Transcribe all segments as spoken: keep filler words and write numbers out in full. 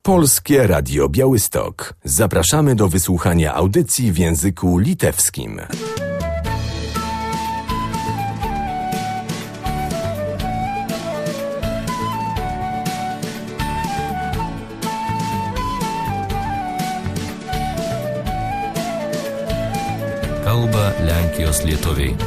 Polskie Radio Białystok. Zapraszamy do wysłuchania audycji w języku litewskim. Kalba Lenkijos lietuviai.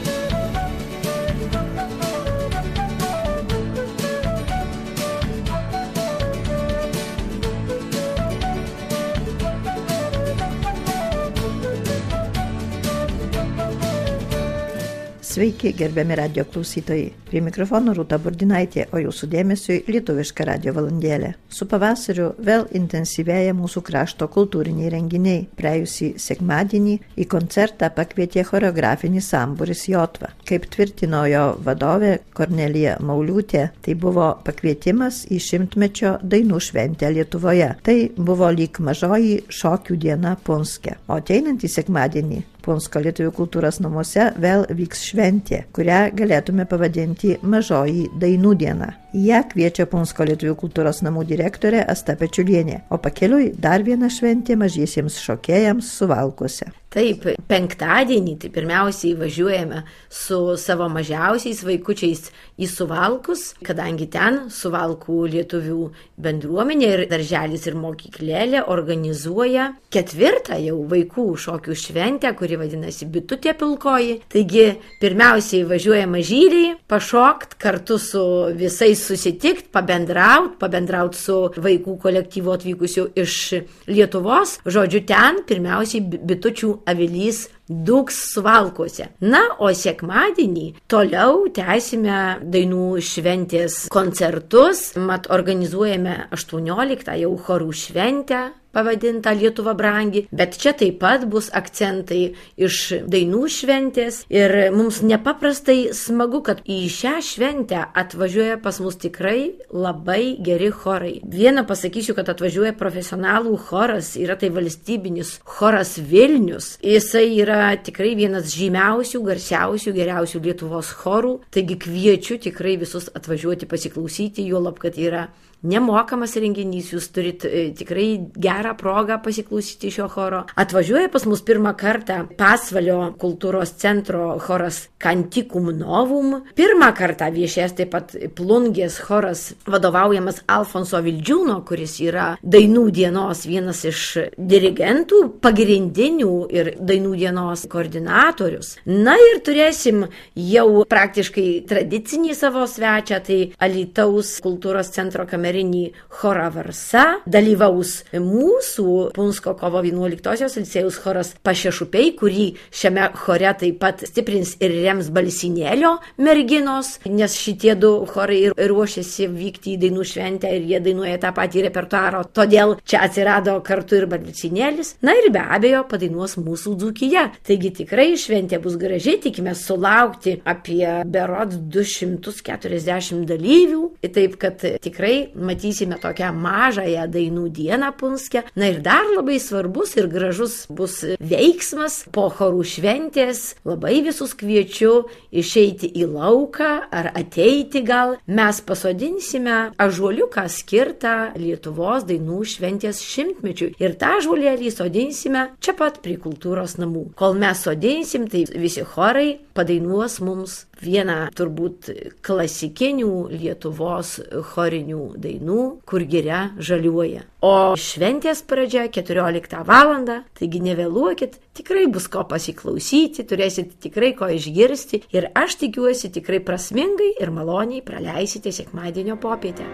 Sveiki, gerbiami radio klausytojai. Prie mikrofono Rūta Burdinaitė, o jūsų dėmesiui lietuviška radio valandėlė. Su pavasariu vėl intensyvėja mūsų krašto kultūriniai renginiai. Praėjusį sekmadienį į koncertą pakvietė choreografinis sambūris Jotva. Kaip tvirtino jo vadovė Kornelija Mauliūtė, tai buvo pakvietimas į šimtmečio dainų šventę Lietuvoje. Tai buvo lyg mažoji šokių diena Punske. O ateinantį sekmadienį Punsko lietuvių kultūros namuose vėl vyks šventė, kurią galėtume pavadinti mažoji dainų diena. Ją kviečia Punsko lietuvių kultūros namų direktorė Asta Pečiulienė, o pakeliui dar viena šventė mažiesiems šokėjams Suvalkuose. Taip, penktadienį, tai pirmiausiai važiuojame su savo mažiausiais vaikučiais į Suvalkus, kadangi ten Suvalkų lietuvių bendruomenė ir darželis ir mokyklėlė organizuoja ketvirtą jau vaikų šokių šventę, kuri vadinasi Bitutė pilkoji. Taigi, pirmiausiai važiuoja mažyliai, pašokt kartu su visais susitikt, pabendraut, pabendraut su vaikų kolektyvu atvykusiu iš Lietuvos. Žodžiu, ten pirmiausiai bitučių avilys Dūks Suvalkuose. Na, o sekmadienį toliau tęsime dainų šventės koncertus, mat organizuojame aštuonioliktą jau chorų šventę, pavadinta Lietuva brangi, bet čia taip pat bus akcentai iš dainų šventės ir mums nepaprastai smagu, kad į šią šventę atvažiuoja pas mus tikrai labai geri chorai. Vieną pasakysiu, kad atvažiuoja profesionalų choras, yra tai valstybinis choras Vilnius. Jisai yra tikrai vienas žymiausių, garsiausių, geriausių Lietuvos chorų, taigi kviečiu tikrai visus atvažiuoti pasiklausyti, juolab, kad yra nemokamas renginys, jūs turit e, tikrai gerą progą pasiklausyti šio choro. Atvažiuoja pas mus pirmą kartą Pasvalio kultūros centro choras Canticum Novum. Pirmą kartą viešės taip pat Plungės choras vadovaujamas Alfonso Vildžiūno, kuris yra dainų dienos vienas iš dirigentų, pagrindinių ir dainų dienos koordinatorius. Na ir turėsim jau praktiškai tradicinį savo svečią, tai Alytaus kultūros centro kamerą chorą Varsa, dalyvaus mūsų Punsko kovo vienuoliktosios licėjaus choras Pašešupiai, kurį šiame chore taip pat stiprins ir rems Balsinėlio merginos, nes šitie du chorai ruošiasi vykti į dainų šventę ir jie dainuoja tą patį repertuarą, todėl čia atsirado kartu ir Balsinėlis. Na ir be abejo padainuos mūsų Dzūkija. Taigi tikrai šventė bus graži, tikime sulaukti apie berods du šimtus keturiasdešimt dalyvių, taip kad tikrai matysime tokią mažąją dainų dieną Punske. Na ir dar labai svarbus ir gražus bus veiksmas po chorų šventės. Labai visus kviečiu išeiti į lauką ar ateiti gal. Mes pasodinsime ąžuoliuką skirtą Lietuvos dainų šventės šimtmečiui. Ir tą ąžuolėlį sodinsime čia pat prie kultūros namų. Kol mes sodinsim, tai visi chorai padainuos mums vieną turbūt klasikinių Lietuvos chorinių dainų, kur giria žaliuoja. O šventės pradžia keturioliktą valandą, taigi nevėluokit, tikrai bus ko pasiklausyti, turėsit tikrai ko išgirsti ir aš tikiuosi tikrai prasmingai ir maloniai praleisite sekmadienio popietę.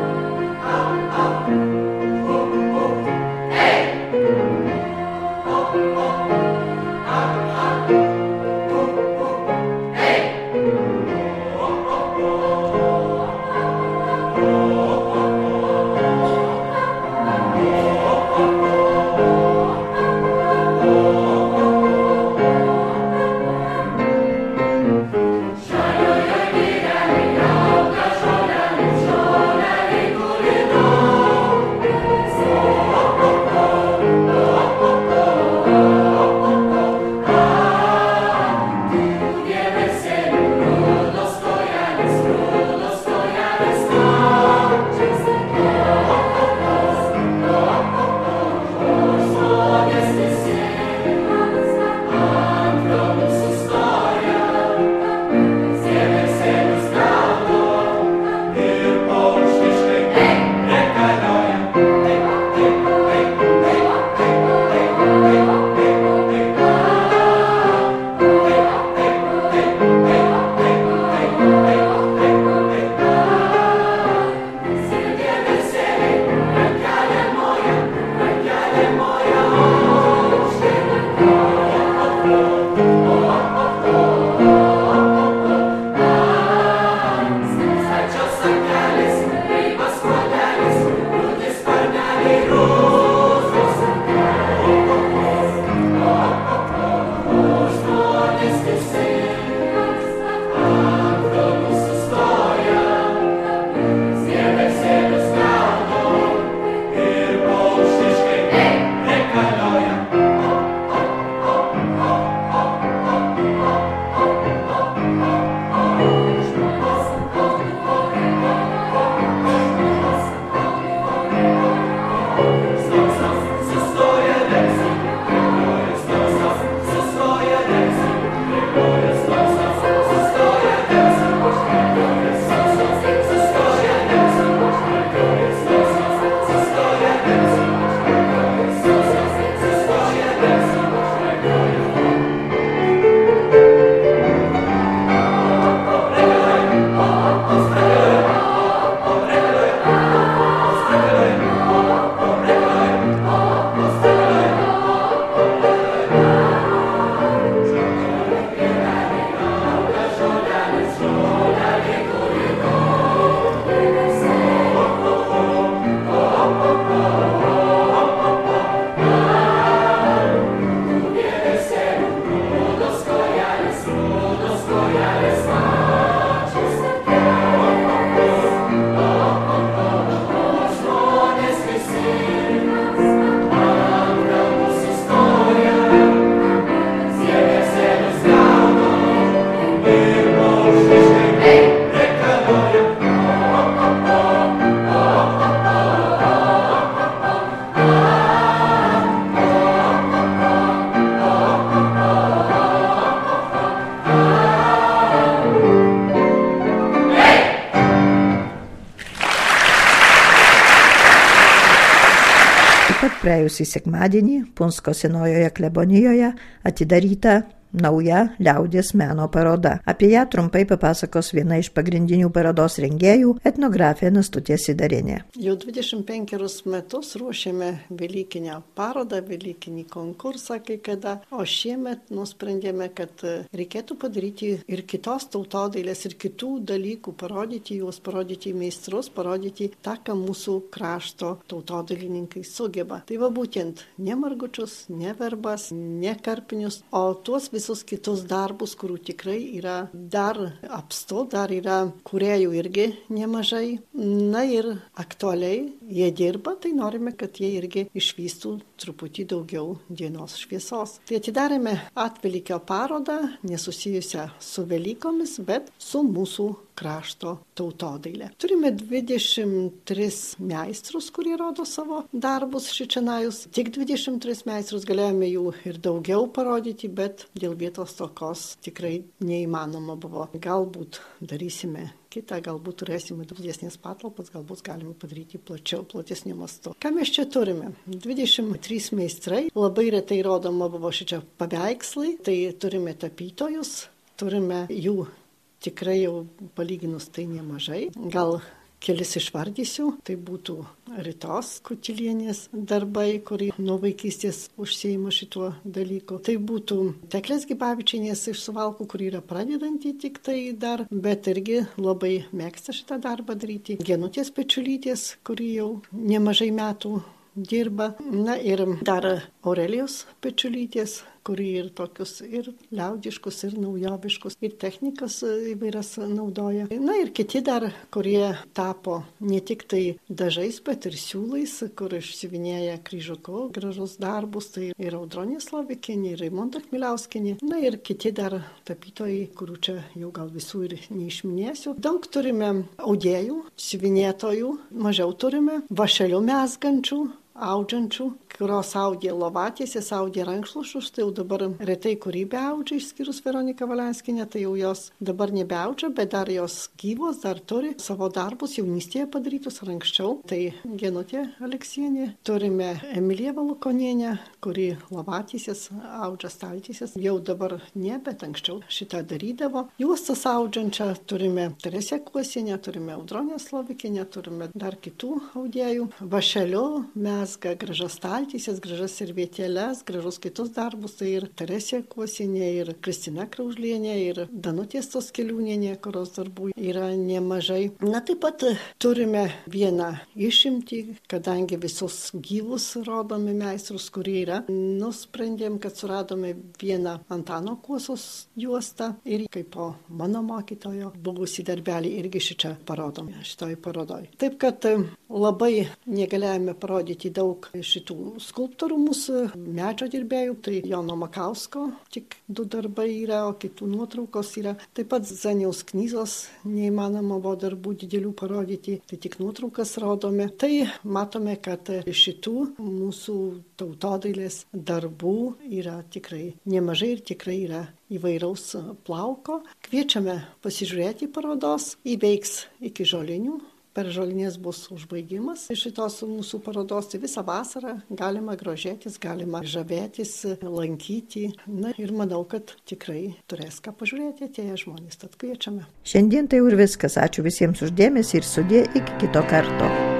Hey! Praėjusį sekmadienį Punsko senojoje klebonijoje atidaryta nauja liaudies meno paroda. Apie ją trumpai papasakos viena iš pagrindinių parodos rengėjų – etnografė Nastutė Sidarinė. Jau dvidešimt penkerius metus ruošėme Velykinę parodą, Velykinį konkursą kai kada, o šiemet nusprendėme, kad reikėtų padaryti ir kitos tautodailės, ir kitų dalykų, parodyti juos, parodyti meistrus, parodyti tą, ką mūsų krašto tautodailininkai sugeba. Tai va būtent ne margučius, ne verbas, ne karpinius, o tuos visus kitus darbus, kurių tikrai yra dar apstu, dar yra kūrėjų irgi nemažai. Na ir aktualiai jie dirba, tai norime, kad jie irgi išvystų truputį daugiau dienos šviesos. Tai atidarėme Atvelykio parodą, nesusijusią su Velykomis, bet su mūsų krašto tautodailė. Turime dvidešimt tris meistrus, kurie rodo savo darbus šičionajus. Tik dvidešimt tris meistrus, galėjome jų ir daugiau parodyti, bet dėl vietos tokos tikrai neįmanoma buvo. Galbūt darysime kitą, galbūt turėsime didesnės patalpas, galbūt galime padaryti plačiau, platesniu mastu. Ką mes čia turime? dvidešimt trys meistrai, labai retai rodoma buvo šičia paveikslai, tai turime tapytojus, turime jų tikrai jau palyginus tai nemažai. Gal kelis išvardysiu, tai būtų Ritos Kutilienės darbai, kuri nuo vaikystės užsiima šituo dalyku. Tai būtų Teklės Gibavičienės iš Suvalkų, kuri yra pradedanti tik tai dar, bet irgi labai mėgsta šitą darbą daryti. Genutės Pečiulytės, kuri jau nemažai metų dirba. Na ir dar Aurelijos Pečiulytės, kuri ir tokius ir liaudiškus, ir naujoviškus, ir technikas įvairias naudoja. Na ir kiti dar, kurie tapo ne tik tai dažais, bet ir siūlais, kur išsiuvinėja kryžiuku gražus darbus, tai ir Audronė Slavikienė, ir Raimonda Chmiliauskienė. Na ir kiti dar tapytojai, kurių čia jau gal visų ir neišminėsiu. Daug turime audėjų, siuvinėtojų, mažiau turime vašelių mezgančių, audžiančių, kurios audė lovatėses, audė rankšluosčius, tai jau dabar retai kurį beaudžia, išskyrus Veroniką Valenskienę, tai jau jos dabar nebeaudžia, bet dar jos gyvos, dar turi savo darbus jaunystėje padarytus ar anksčiau. Tai Genutė Aleksienė, turime Emiliją Valukonienę, kuri lovatėses, audžia staltieses, jau dabar ne, bet anksčiau šitą darydavo. Juostas audžiančią turime Teresę Kuosienę, turime Audronę Slavikienę, turime dar kitų audėjų. Vašeliu mezga gražas staltieses, gražas servietėles, gražus kitus darbus, tai ir Teresė Kuosienė, ir Kristina Kraužlienė, ir Danutė Stoskeliūnienė, kurios darbų yra nemažai. Na, taip pat turime vieną išimtį, kadangi visus gyvus rodome meistrus, kurie yra. Nusprendėm, kad suradome vieną Antano Kuosos juostą ir kaip po mano mokytojo buvusį darbelį irgi šičia parodom, šitoj parodoj. Taip, kad labai negalėjome parodyti daug šitų skulptorių mūsų medžio dirbėjų, tai Jono Makausko tik du darbai yra, o kitų nuotraukos yra. Taip pat Zaniaus Knyzos neįmanoma buvo darbų didelių parodyti, tai tik nuotraukas rodome. Tai matome, kad šitų mūsų tautodailės darbų yra tikrai nemažai ir tikrai yra įvairaus plauko. Kviečiame pasižiūrėti parodos, įveiks iki žolinių. Per žolinės bus užbaigimas šitos mūsų parodos, tai visą vasarą galima grožėtis, galima žavėtis, lankyti. Na ir manau, kad tikrai turės ką pažiūrėti atėję žmonės, tad kviečiame. Šiandien tai jau ir viskas. Ačiū visiems už dėmesį ir sudie iki kito karto.